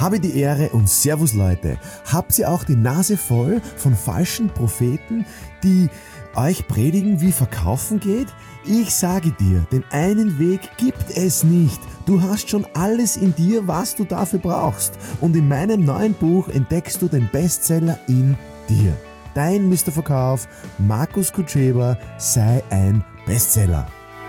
Habe die Ehre und Servus Leute. Habt ihr auch die Nase voll von falschen Propheten, die euch predigen, wie Verkaufen geht? Ich sage dir, den einen Weg gibt es nicht. Du hast schon alles in dir, was du dafür brauchst. Und in meinem neuen Buch entdeckst du den Bestseller in dir. Dein Mr. Verkauf, Markus Kutscheba, sei ein Bestseller.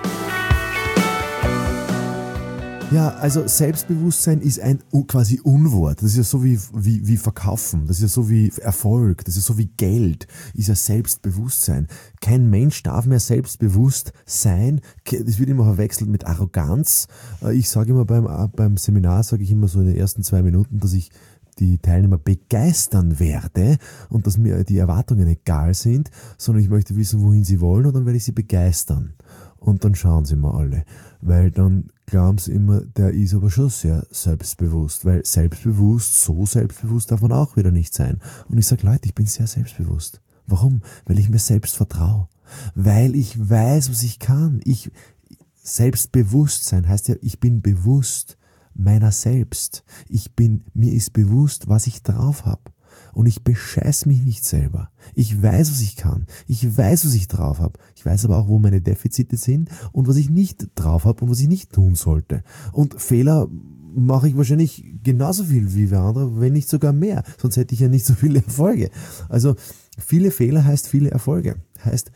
Ja, also Selbstbewusstsein ist ein quasi Unwort. Das ist ja so wie Verkaufen, das ist ja so wie Erfolg, das ist so wie Geld, ist ja Selbstbewusstsein. Kein Mensch darf mehr selbstbewusst sein. Das wird immer verwechselt mit Arroganz. Ich sage immer beim Seminar, sage ich immer so in den ersten 2 Minuten, dass ich die Teilnehmer begeistern werde und dass mir die Erwartungen egal sind, sondern ich möchte wissen, wohin sie wollen und dann werde ich sie begeistern. Und dann schauen sie mal alle, weil dann glauben sie immer, der ist aber schon sehr selbstbewusst, weil so selbstbewusst darf man auch wieder nicht sein. Und ich sage, Leute, ich bin sehr selbstbewusst. Warum? Weil ich mir selbst vertraue. Weil ich weiß, was ich kann. Selbstbewusstsein heißt ja, ich bin bewusst meiner selbst. Mir ist bewusst, was ich drauf habe. Und ich bescheiß mich nicht selber. Ich weiß, was ich kann. Ich weiß, was ich drauf habe. Ich weiß aber auch, wo meine Defizite sind und was ich nicht drauf habe und was ich nicht tun sollte. Und Fehler mache ich wahrscheinlich genauso viel wie andere, wenn nicht sogar mehr. Sonst hätte ich ja nicht so viele Erfolge. Also viele Fehler heißt viele Erfolge. Heißt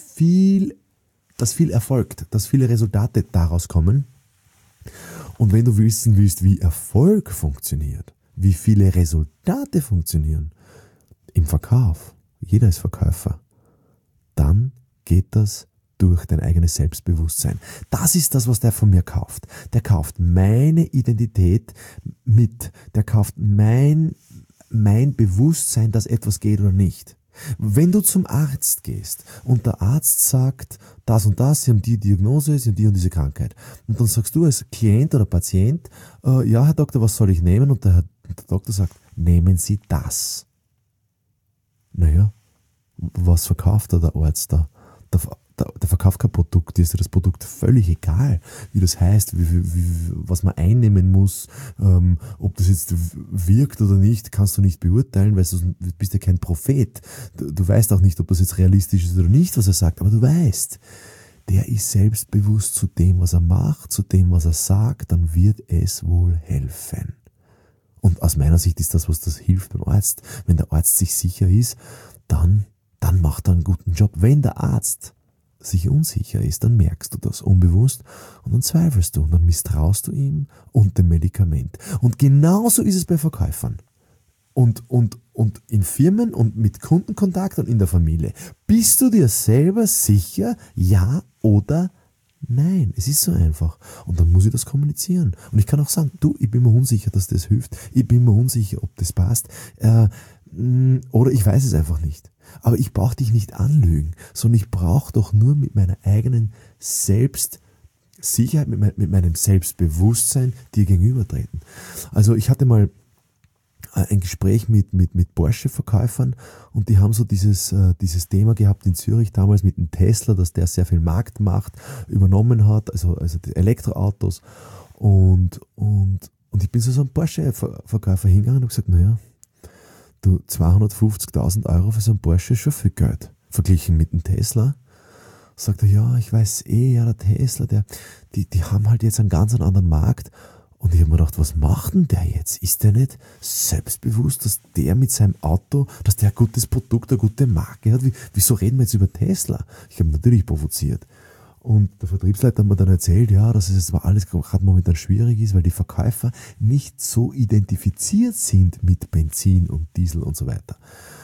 dass viel erfolgt, dass viele Resultate daraus kommen. Und wenn du wissen willst, wie Erfolg funktioniert, wie viele Resultate funktionieren im Verkauf, jeder ist Verkäufer, dann geht das durch dein eigenes Selbstbewusstsein. Das ist das, was der von mir kauft. Der kauft meine Identität mit, der kauft mein Bewusstsein, dass etwas geht oder nicht. Wenn du zum Arzt gehst und der Arzt sagt, das und das, Sie haben die Diagnose, Sie haben die und diese Krankheit. Und dann sagst du als Klient oder Patient, ja, Herr Doktor, was soll ich nehmen? Und der Doktor sagt, nehmen Sie das. Naja, was verkauft da der Arzt da? Der verkauft kein Produkt, dir ist ja das Produkt völlig egal, wie das heißt, was man einnehmen muss, ob das jetzt wirkt oder nicht, kannst du nicht beurteilen, weil du bist ja kein Prophet. Du weißt auch nicht, ob das jetzt realistisch ist oder nicht, was er sagt, aber du weißt, der ist selbstbewusst zu dem, was er macht, zu dem, was er sagt, dann wird es wohl helfen. Und aus meiner Sicht ist das, was das hilft beim Arzt. Wenn der Arzt sich sicher ist, dann macht er einen guten Job. Wenn der Arzt sich unsicher ist, dann merkst du das unbewusst und dann zweifelst du und dann misstraust du ihm und dem Medikament. Und genauso ist es bei Verkäufern. Und in Firmen und mit Kundenkontakt und in der Familie. Bist du dir selber sicher, ja oder nein? Es ist so einfach. Und dann muss ich das kommunizieren. Und ich kann auch sagen, du, ich bin mir unsicher, dass das hilft. Ich bin mir unsicher, ob das passt. Oder ich weiß es einfach nicht. Aber ich brauche dich nicht anlügen, sondern ich brauche doch nur mit meiner eigenen Selbstsicherheit, mit meinem Selbstbewusstsein dir gegenübertreten. Also ich hatte mal ein Gespräch mit Porsche-Verkäufern und die haben so dieses Thema gehabt in Zürich damals mit dem Tesla, dass der sehr viel Marktmacht übernommen hat, also die Elektroautos und ich bin so ein Porsche-Verkäufer hingegangen und habe gesagt, naja, du, 250.000 Euro für so einen Porsche ist schon viel Geld. Verglichen mit dem Tesla. Sagt er, ja, ich weiß ja, der Tesla, die haben halt jetzt einen ganz anderen Markt. Und ich habe mir gedacht, was macht denn der jetzt? Ist der nicht selbstbewusst, dass der mit seinem Auto, dass der ein gutes Produkt, eine gute Marke hat? Wieso reden wir jetzt über Tesla? Ich habe natürlich provoziert. Und der Vertriebsleiter hat mir dann erzählt, ja, dass es jetzt alles gerade momentan schwierig ist, weil die Verkäufer nicht so identifiziert sind mit Benzin und Diesel und so weiter.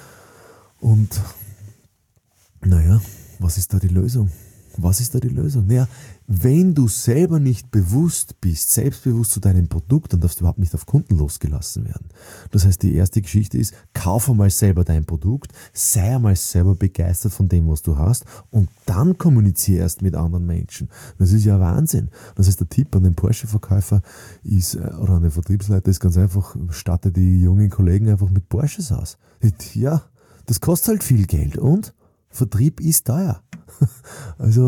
Und naja, was ist da die Lösung? Naja, wenn du selber nicht bewusst bist, selbstbewusst zu deinem Produkt, dann darfst du überhaupt nicht auf Kunden losgelassen werden. Das heißt, die erste Geschichte ist, kauf einmal selber dein Produkt, sei einmal selber begeistert von dem, was du hast und dann kommuniziere erst mit anderen Menschen. Das ist ja Wahnsinn. Das heißt, der Tipp an den Porsche-Verkäufer ist, oder an den Vertriebsleiter ist ganz einfach, statte die jungen Kollegen einfach mit Porsches aus. Ja, das kostet halt viel Geld und Vertrieb ist teuer. Also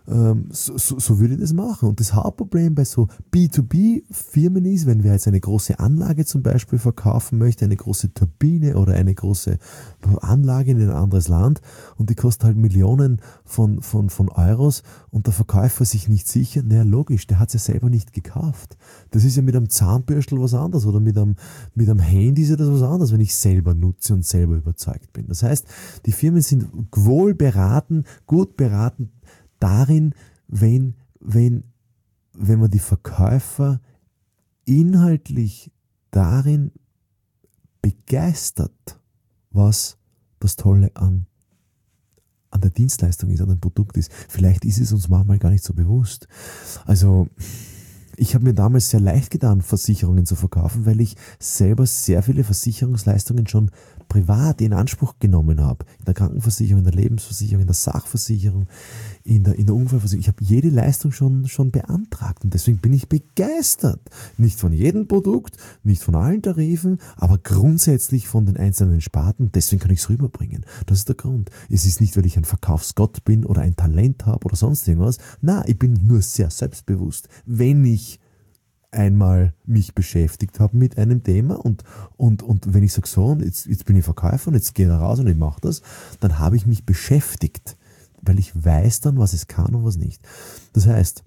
so würde ich das machen. Und das Hauptproblem bei so B2B-Firmen ist, wenn wer jetzt eine große Anlage zum Beispiel verkaufen möchte, eine große Turbine oder eine große Anlage in ein anderes Land und die kostet halt Millionen von Euros und der Verkäufer sich nicht sicher, naja logisch, der hat es ja selber nicht gekauft. Das ist ja mit einem Zahnbürstel was anderes oder mit einem Handy ist ja das was anderes, wenn ich selber nutze und selber überzeugt bin. Das heißt, die Firmen sind wohl beraten, gut beraten darin, wenn man die Verkäufer inhaltlich darin begeistert, was das Tolle an der Dienstleistung ist, an dem Produkt ist. Vielleicht ist es uns manchmal gar nicht so bewusst. Also ich habe mir damals sehr leicht getan, Versicherungen zu verkaufen, weil ich selber sehr viele Versicherungsleistungen schon privat in Anspruch genommen habe. In der Krankenversicherung, in der Lebensversicherung, in der Sachversicherung, in der Unfallversicherung. Ich habe jede Leistung schon beantragt und deswegen bin ich begeistert. Nicht von jedem Produkt, nicht von allen Tarifen, aber grundsätzlich von den einzelnen Sparten. Deswegen kann ich es rüberbringen. Das ist der Grund. Es ist nicht, weil ich ein Verkaufsgott bin oder ein Talent habe oder sonst irgendwas. Nein, ich bin nur sehr selbstbewusst. Wenn ich einmal mich beschäftigt habe mit einem Thema und wenn ich sage so, und jetzt bin ich Verkäufer und jetzt gehe ich da raus und ich mache das, dann habe ich mich beschäftigt, weil ich weiß dann, was es kann und was nicht. Das heißt,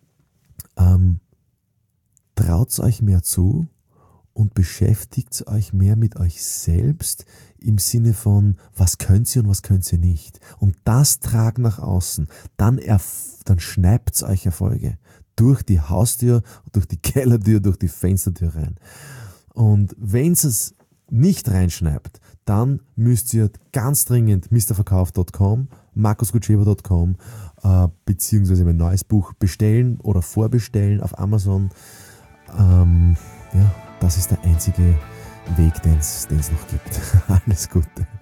traut euch mehr zu und beschäftigt euch mehr mit euch selbst im Sinne von, was könnt ihr und was könnt ihr nicht. Und das tragt nach außen, dann schneibt euch Erfolge. Durch die Haustür, durch die Kellertür, durch die Fenstertür rein. Und wenn es nicht reinschneibt, dann müsst ihr ganz dringend mrverkauf.com, markusgutscheber.com beziehungsweise mein neues Buch bestellen oder vorbestellen auf Amazon. Das ist der einzige Weg, den es noch gibt. Alles Gute.